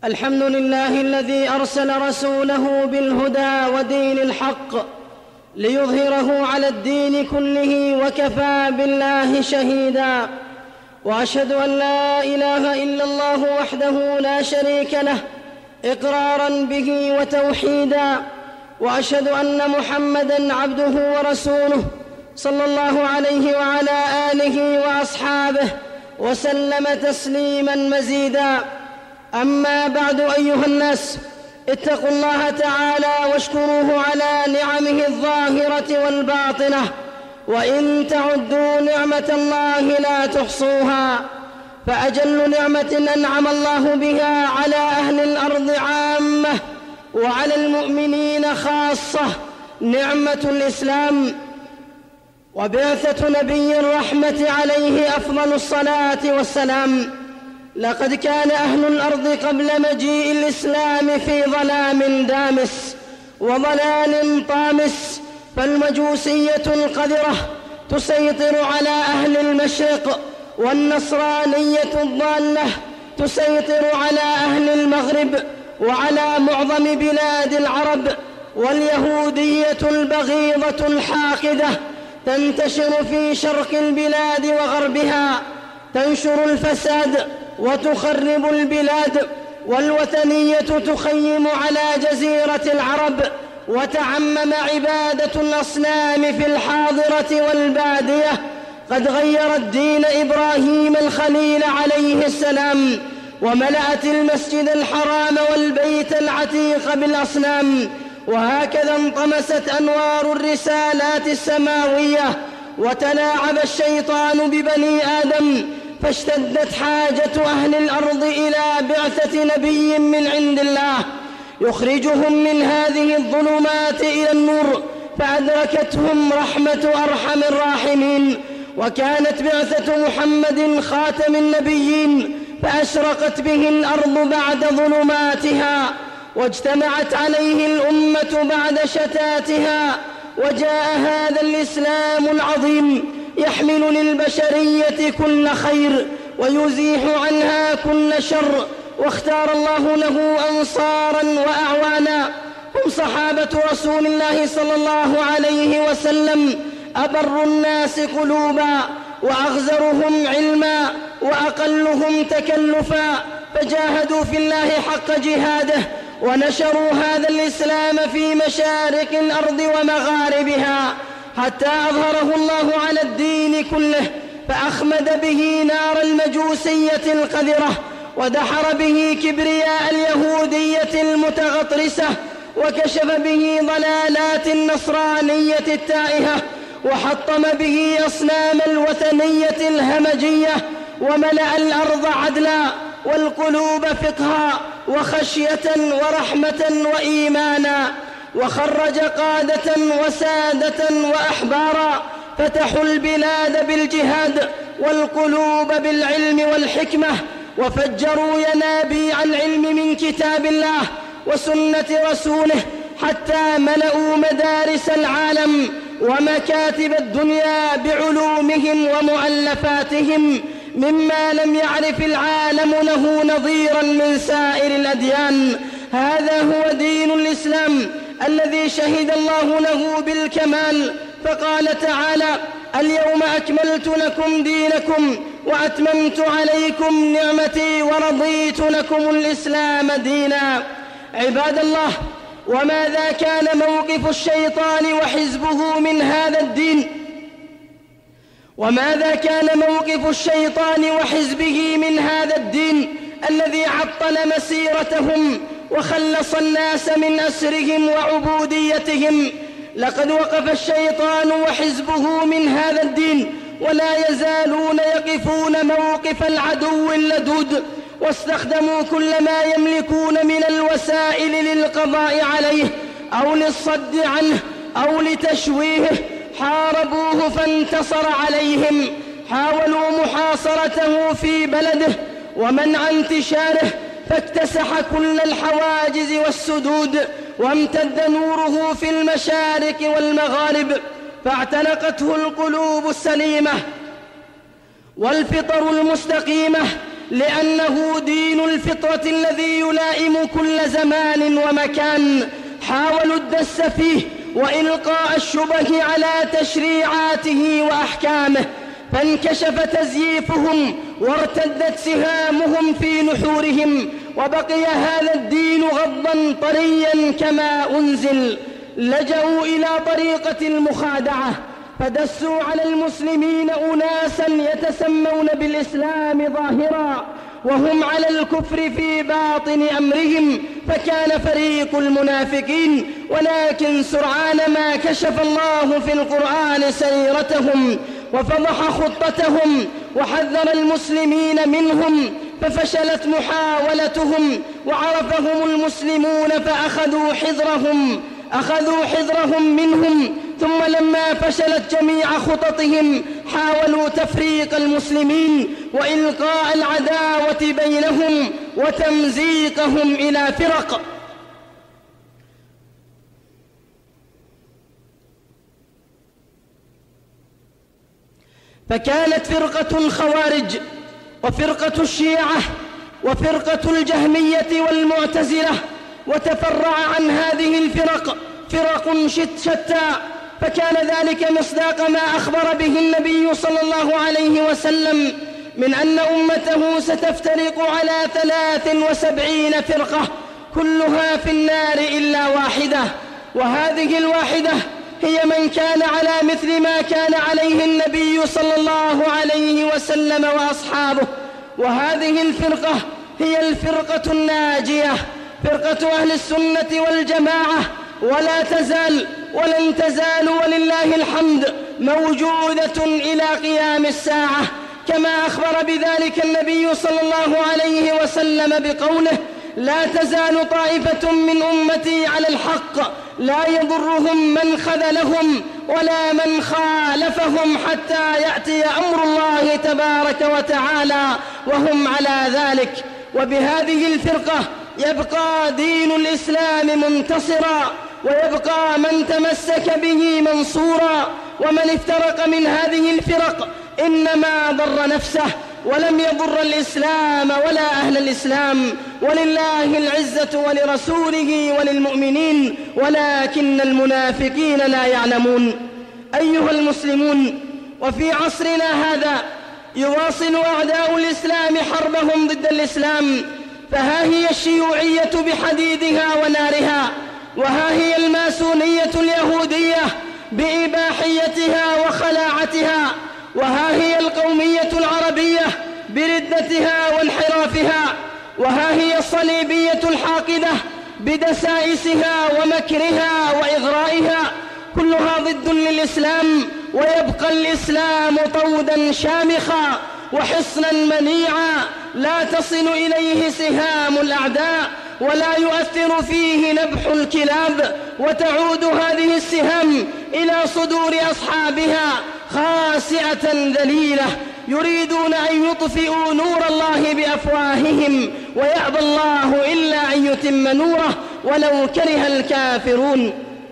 الحمد لله الذي أرسل رسوله بالهدى ودين الحق ليظهره على الدين كله وكفى بالله شهيدا. وأشهد أن لا إله إلا الله وحده لا شريك له إقرارا به وتوحيدا. وأشهد أن محمدًا عبده ورسوله صلى الله عليه وعلى آله وأصحابه وسلم تسليماً مزيداً. أما بعد، أيها الناس، اتقوا الله تعالى واشكروه على نعمه الظاهرة والباطنة، وإن تعدوا نعمة الله لا تحصوها. فأجل نعمة أنعم الله بها على أهل الأرض عامة وعلى المؤمنين خاصة نعمة الإسلام وبعثة نبي الرحمة عليه أفضل الصلاة والسلام. لقد كان أهل الأرض قبل مجيء الإسلام في ظلام دامس وضلال طامس، فالمجوسية القذرة تسيطر على أهل المشرق، والنصرانية الضالة تسيطر على أهل المغرب وعلى معظم بلاد العرب، واليهودية البغيضة الحاقدة تنتشر في شرق البلاد وغربها، تنشر الفساد وتخرب البلاد، والوثنية تخيم على جزيرة العرب، وتعمم عبادة الأصنام في الحاضرة والبادية. قد غيرت دين إبراهيم الخليل عليه السلام، وملأت المسجد الحرام والبيت العتيق بالأصنام، وهكذا انطمست أنوار الرسالات السماوية، وتلاعب الشيطان ببني آدم، فاشتدت حاجة أهل الأرض إلى بعثة نبي من عند الله يخرجهم من هذه الظلمات إلى النور، فأدركتهم رحمة أرحم الراحمين، وكانت بعثة محمد خاتم النبيين، فأشرقت به الأرض بعد ظلماتها، واجتمعت عليه الأمة بعد شتاتها، وجاء هذا الإسلام العظيم يحمل للبشرية كل خير ويزيح عنها كل شر، واختار الله له أنصارا وأعوانا، هم صحابة رسول الله صلى الله عليه وسلم، أبر الناس قلوبا وأغزرهم علما وأقلهم تكلفا، فجاهدوا في الله حق جهاده، ونشروا هذا الإسلام في مشارق الأرض ومغاربها، حتى أظهره الله على الدين كله، فأخمد به نار المجوسية القذرة، ودحر به كبرياء اليهودية المتغطرسة، وكشف به ضلالات النصرانية التائهة، وحطم به أصنام الوثنية الهمجية، وملأ الأرض عدلا والقلوب فقها وخشية ورحمة وإيمانا، وخرج قادة وسادة وأحبارا، فتحوا البلاد بالجهاد والقلوب بالعلم والحكمة، وفجروا ينابيع العلم من كتاب الله وسنة رسوله، حتى ملأوا مدارس العالم ومكاتب الدنيا بعلومهم ومؤلفاتهم، مما لم يعرف العالم له نظيرا من سائر الأديان. هذا هو دين الإسلام الذي شهد الله له بالكمال، فقال تعالى: اليوم أكملت لكم دينكم وأتممت عليكم نعمتي ورضيت لكم الإسلام دينا. عباد الله، وماذا كان موقف الشيطان وحزبه من هذا الدين؟ وماذا كان موقف الشيطان وحزبه من هذا الدين الذي عطل مسيرتهم وخلص الناس من أسرهم وعبوديتهم؟ لقد وقف الشيطان وحزبه من هذا الدين، ولا يزالون يقفون موقف العدو اللدود، واستخدموا كل ما يملكون من الوسائل للقضاء عليه أو للصد عنه أو لتشويهه. حاربوه فانتصر عليهم، حاولوا محاصرته في بلده ومنع انتشاره، فاكتسح كل الحواجز والسدود، وامتد نوره في المشارق والمغارب، فاعتنقته القلوب السليمة والفطر المستقيمة، لأنه دين الفطرة الذي يلائم كل زمان ومكان. حاولوا الدس فيه وإلقاء الشبه على تشريعاته وأحكامه، فانكشف تزييفهم وارتدت سهامهم في نحورهم، وبقي هذا الدين غضا طريا كما أنزل. لجأوا إلى طريقة المخادعة، فدسوا على المسلمين أناسا يتسمون بالإسلام ظاهرا وهم على الكفر في باطن أمرهم، فكان فريق المنافقين. ولكن سرعان ما كشف الله في القرآن سريرتهم وفضح خطتهم وحذر المسلمين منهم، ففشلت محاولتهم وعرفهم المسلمون فأخذوا حذرهم منهم. ثم لما فشلت جميع خططهم حاولوا تفريق المسلمين وإلقاء العداوة بينهم وتمزيقهم إلى فرق. فكانت فرقة الخوارج وفرقة الشيعة وفرقة الجهمية والمعتزلة، وتفرع عن هذه الفرق فرق شتى. فكان ذلك مصداق ما أخبر به النبي صلى الله عليه وسلم من أن أمته ستفترق على 73 فرقة كلها في النار إلا واحدة، وهذه الواحدة هي من كان على مثل ما كان عليه النبي صلى الله عليه وسلم وأصحابه. وهذه الفرقة هي الفرقة الناجية، فرقة أهل السنة والجماعة، ولا تزال ولن تزال ولله الحمد موجودة إلى قيام الساعة، كما أخبر بذلك النبي صلى الله عليه وسلم بقوله: لا تزال طائفة من أمتي على الحق لا يضرهم من خذلهم ولا من خالفهم حتى يأتي أمر الله تبارك وتعالى وهم على ذلك. وبهذه الفرقة يبقى دين الإسلام منتصرا، ويبقى من تمسك به منصورا. ومن افترق من هذه الفرق إنما ضر نفسه ولم يضر الإسلام ولا أهل الإسلام. ولله العزة ولرسوله وللمؤمنين ولكن المنافقين لا يعلمون. أيها المسلمون، وفي عصرنا هذا يواصل أعداء الإسلام حربهم ضد الإسلام، فها هي الشيوعية بحديدها ونارها، وها هي الماسونية اليهودية بإباحيتها وخلاعتها، وها هي القومية العربية بردتها وانحرافها، وها هي الصليبية الحاقدة بدسائسها ومكرها وإغرائها، كلها ضد للإسلام. ويبقى الإسلام طودا شامخا وحصنا منيعا لا تصل إليه سهام الأعداء ولا يؤثر فيه نبح الكلاب، وتعود هذه السهام إلى صدور أصحابها خاسئة ذليلة، يريدون أن يطفئوا نور الله بأفواههم ويأبى الله إلا أن يتم نوره ولو كره الكافرون.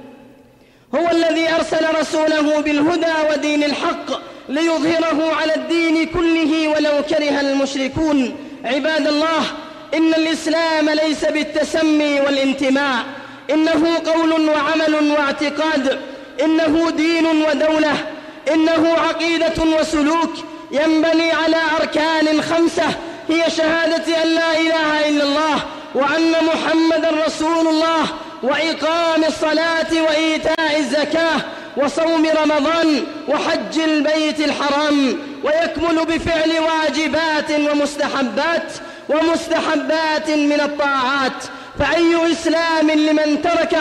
هو الذي أرسل رسوله بالهدى ودين الحق ليظهره على الدين كله ولو كره المشركون. عباد الله، إن الإسلام ليس بالتسمي والانتماء، إنه قول وعمل واعتقاد، إنه دين ودولة، إنه عقيدة وسلوك ينبني على أركان 5 هي شهادة أن لا إله إلا الله وأن محمدا رسول الله، وإقام الصلاة وإيتاء الزكاة وصوم رمضان وحج البيت الحرام، ويكمل بفعل واجبات ومستحبات من الطاعات. فأي إسلام لمن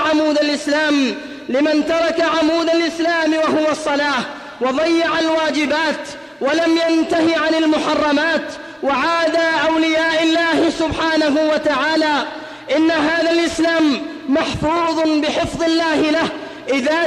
ترك عمود الإسلام وهو الصلاة، وضيع الواجبات ولم ينتهي عن المحرمات وعاد أولياء الله سبحانه وتعالى. إن هذا الإسلام محفوظ بحفظ الله له إذا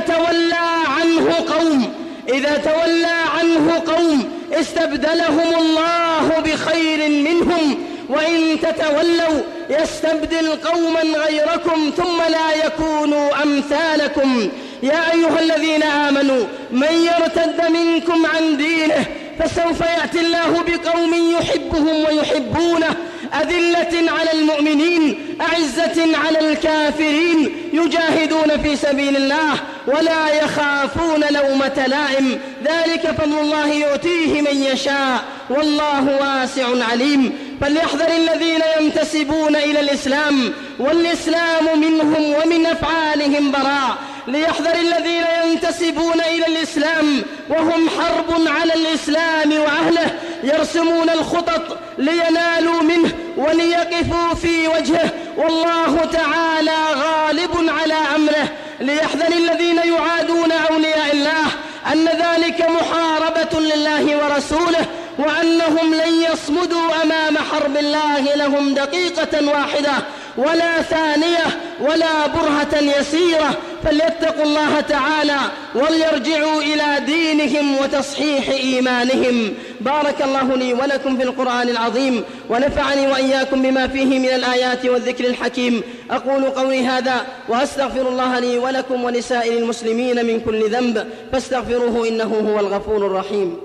تولى عنه قوم استبدلهم الله بخير منهم، وإن تتولوا يستبدل قوما غيركم ثم لا يكونوا أمثالكم. يا أيها الذين آمنوا من يرتد منكم عن دينه فسوف يأتي الله بقوم يحبهم ويحبونه، أذلة على المؤمنين أعزة على الكافرين، يجاهدون في سبيل الله ولا يخافون لومة لائم، ذلك فضل الله يؤتيه من يشاء والله واسع عليم. فليحذر الذين ينتسبون إلى الإسلام والإسلام منهم ومن أفعالهم براء، ليحذر الذين ينتسبون إلى الإسلام وهم حرب على الإسلام وأهله، يرسمون الخطط لينالوا منه وليقفوا في وجهه، والله تعالى غالب على أمره. ليحذر الذين يعادون أولياء الله أن ذلك محاربة لله ورسوله، وأنهم لن يصمدوا أمام حرب الله لهم دقيقة واحدة ولا ثانية ولا برهة يسيرة، فليتقوا الله تعالى وليرجعوا إلى دينهم وتصحيح إيمانهم. بارك الله لي ولكم في القرآن العظيم، ونفعني وإياكم بما فيه من الآيات والذكر الحكيم. أقول قولي هذا وأستغفر الله لي ولكم ولسائر المسلمين من كل ذنب، فاستغفروه إنه هو الغفور الرحيم.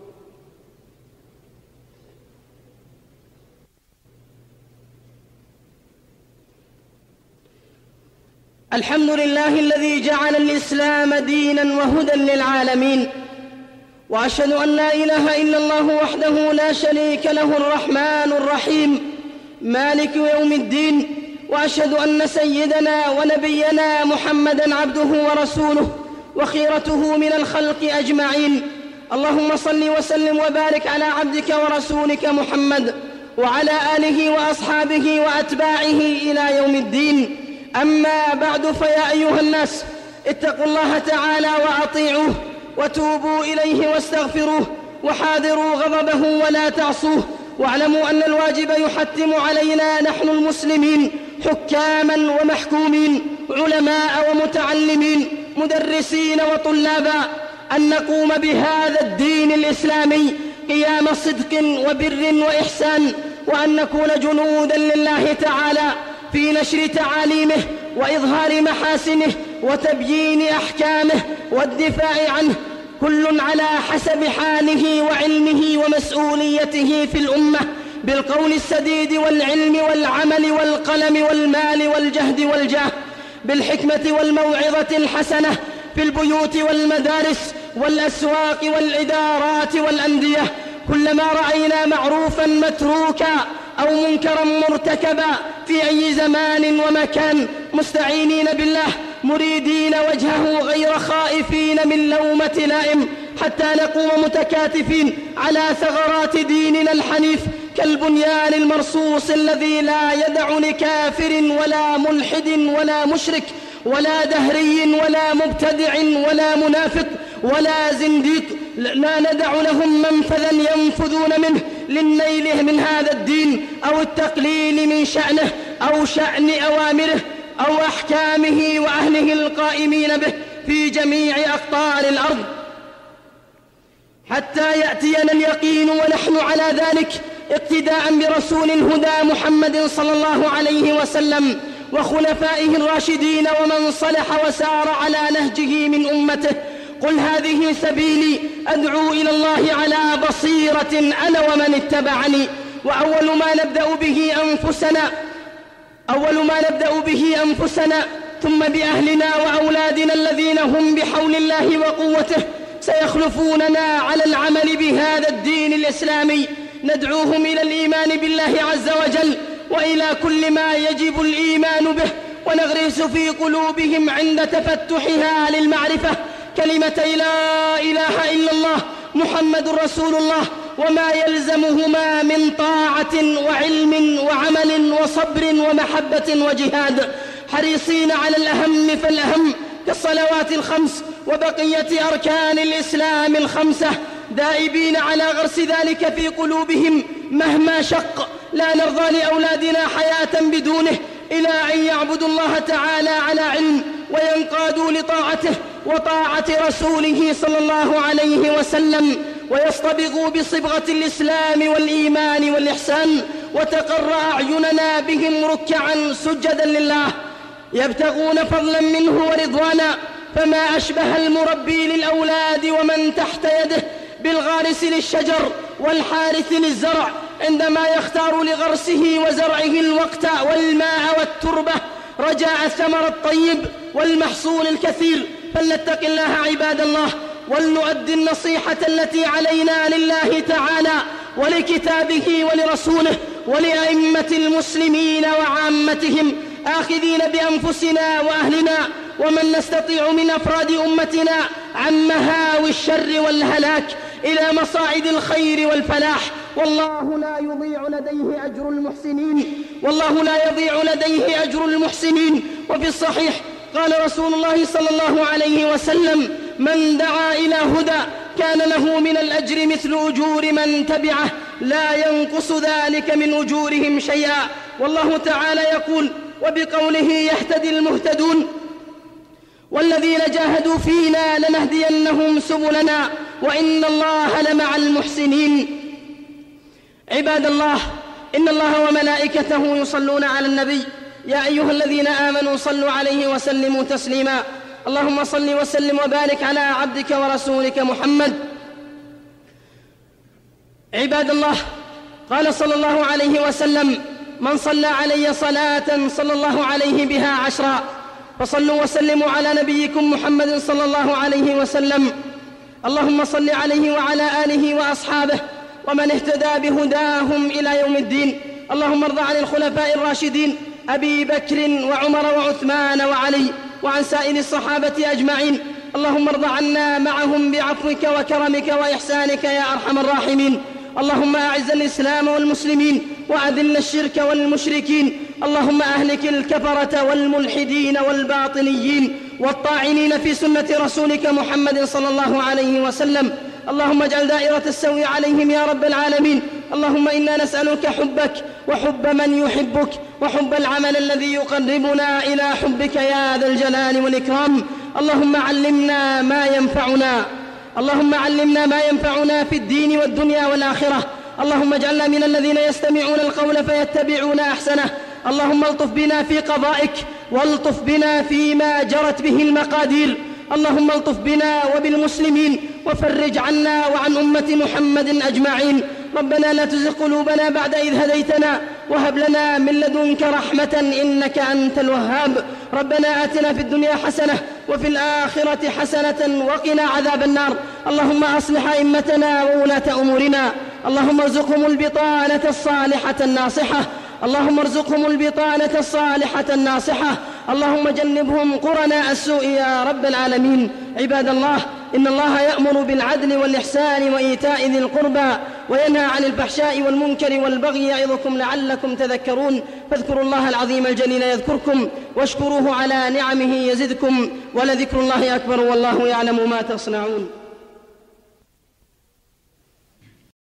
الحمد لله الذي جعل الإسلام دينا وهدى للعالمين، وأشهد أن لا إله إلا الله وحده لا شريك له الرحمن الرحيم مالك يوم الدين، وأشهد أن سيدنا ونبينا محمدا عبده ورسوله وخيرته من الخلق أجمعين. اللهم صل وسلم وبارك على عبدك ورسولك محمد وعلى آله وأصحابه وأتباعه إلى يوم الدين. أما بعد، فيا أيها الناس اتقوا الله تعالى وأطيعوه وتوبوا إليه واستغفروه وحاذروا غضبه ولا تعصوه، واعلموا أن الواجب يحتم علينا نحن المسلمين حكاما ومحكومين، علماء ومتعلمين، مدرسين وطلابا، أن نقوم بهذا الدين الإسلامي قيام صدق وبر وإحسان، وأن نكون جنودا لله تعالى في نشر تعاليمه وإظهار محاسنه وتبيين أحكامه والدفاع عنه، كل على حسب حاله وعلمه ومسؤوليته في الأمة، بالقول السديد والعلم والعمل والقلم والمال والجهد والجاه، بالحكمة والموعظة الحسنة في البيوت والمدارس والأسواق والإدارات والأندية. كلما رأينا معروفا متروكا أو منكرا مرتكبا في أي زمان ومكان، مستعينين بالله مريدين وجهه غير خائفين من لومة لائم، حتى نقوم متكاتفين على ثغرات ديننا الحنيف كالبنيان المرصوص الذي لا يدع لكافر ولا ملحد ولا مشرك ولا دهري ولا مبتدع ولا منافق ولا زنديق، لا ندع لهم منفذا ينفذون منه للنيل من هذا الدين أو التقليل من شأنه أو شأن أوامره أو أحكامه وأهله القائمين به في جميع أقطار الأرض، حتى يأتينا اليقين ونحن على ذلك، اقتداء برسول الهدى محمد صلى الله عليه وسلم وخلفائه الراشدين ومن صلح وسار على نهجه من أمته. قل هذه سبيلي أدعو إلى الله على بصيرة أنا ومن اتبعني. وأول ما نبدأ به أنفسنا ثم بأهلنا وأولادنا الذين هم بحول الله وقوته سيخلفوننا على العمل بهذا الدين الإسلامي، ندعوهم إلى الإيمان بالله عز وجل وإلى كل ما يجب الإيمان به، ونغرس في قلوبهم عند تفتحها للمعرفة كلمتي لا إله إلا الله محمد رسول الله، وما يلزمهما من طاعة وعلم وعمل وصبر ومحبة وجهاد، حريصين على الأهم فالأهم كالصلوات الخمس وبقية أركان الإسلام الخمسة، دائبين على غرس ذلك في قلوبهم مهما شق. لا نرضى لأولادنا حياة بدونه، إلى أن يعبدوا الله تعالى على علم وينقادوا لطاعته وطاعة رسوله صلى الله عليه وسلم، ويصطبغوا بصبغة الإسلام والإيمان والإحسان، وتقر أعيننا بهم ركعا سجدا لله يبتغون فضلا منه ورضوانا. فما أشبه المربي للأولاد ومن تحت يده بالغارس للشجر والحارث للزرع عندما يختار لغرسه وزرعه الوقت والماء والتربة رجاء الثمر الطيب والمحصول الكثير. فلنتق الله عباد الله، ولنؤدي النصيحة التي علينا لله تعالى ولكتابه ولرسوله ولأئمة المسلمين وعامتهم، آخذين بأنفسنا وأهلنا ومن نستطيع من أفراد أمتنا عن مهاوي الشر والهلاك إلى مصاعد الخير والفلاح. والله لا يضيع لديه أجر المحسنين. وفي الصحيح قال رسول الله صلى الله عليه وسلم: من دعا إلى هدى كان له من الأجر مثل أجور من تبعه لا ينقص ذلك من أجورهم شيئا. والله تعالى يقول: وبقوله يهتدي المهتدون والذين جاهدوا فينا لنهدينهم سبلنا وإن الله لمع المحسنين. عباد الله، إن الله وملائكته يصلون على النبي، يا أيها الذين آمنوا صلوا عليه وسلموا تسليما. اللهم صل وسلم وبارك على عبدك ورسولك محمد. عباد الله، قال صلى الله عليه وسلم: من صلى علي صلاة صلى الله عليه بها 10. فصلوا وسلموا على نبيكم محمد صلى الله عليه وسلم. اللهم صل عليه وعلى آله وأصحابه ومن اهتدى بهداهم إلى يوم الدين. اللهم ارض عن الخلفاء الراشدين أبي بكر وعمر وعثمان وعلي وعن سائر الصحابة أجمعين. اللهم ارض عنا معهم بعفوك وكرمك وإحسانك يا أرحم الراحمين. اللهم أعز الإسلام والمسلمين وأذل الشرك والمشركين. اللهم أهلك الكفرة والملحدين والباطنيين والطاعنين في سنة رسولك محمد صلى الله عليه وسلم. اللهم اجعل دائرة السوء عليهم يا رب العالمين. اللهم إنا نسألك حبك وحب من يحبك وحب العمل الذي يقربنا إلى حبك يا ذا الجلال والإكرام. اللهم علمنا ما ينفعنا في الدين والدنيا والآخرة. اللهم اجعلنا من الذين يستمعون القول فيتبعون أحسنه. اللهم الطف بنا في قضائك والطف بنا فيما جرت به المقادير. اللهم الطف بنا وبالمسلمين وفرج عنا وعن أمة محمد أجمعين. ربنا لا تزغ قلوبنا بعد إذ هديتنا وهب لنا من لدنك رحمة إنك أنت الوهاب. ربنا آتنا في الدنيا حسنة وفي الآخرة حسنة وقنا عذاب النار. اللهم أصلح أئمتنا وولاة أمورنا. اللهم ارزقهم البطانة الصالحة الناصحة. اللهم جنبهم قرناء السوء يا رب العالمين. عباد الله، إن الله يأمر بالعدل والإحسان وإيتاء ذي القربى وينهى عن الفحشاء والمنكر والبغي يعظكم لعلكم تذكرون. فاذكروا الله العظيم الجليل يذكركم واشكروه على نعمه يزدكم ولذكر الله أكبر والله يعلم ما تصنعون.